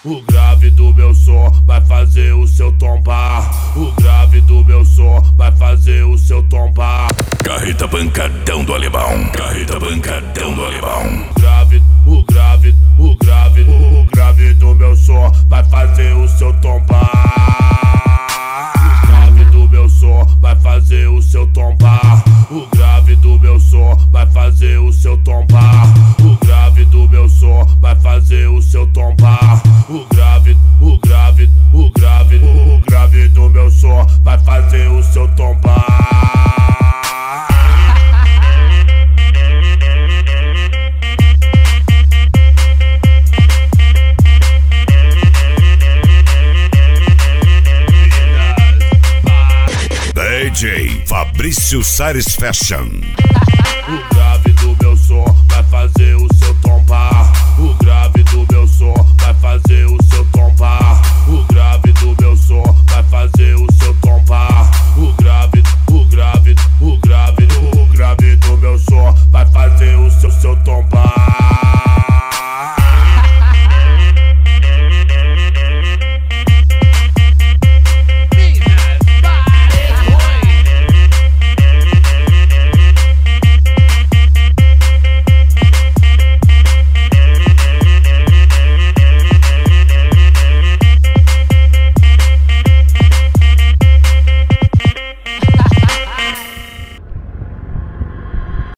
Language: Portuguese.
o grave do meu som vai fazer o seu tombar. O grave do meu som vai fazer o seu tombar. Carreta pancadão do alemão. Carreta pancadão do alemão. O grave do meu som vai fazer o seu tombar. O grave do meu som vai fazer o seu tombar. O grave do meu som vai fazer o seu tombar. O grave do meu som vai fazer o seu tombar. O grave do meu som vai fazer o seu tombar. DJ Fabrício Sares Fashion. O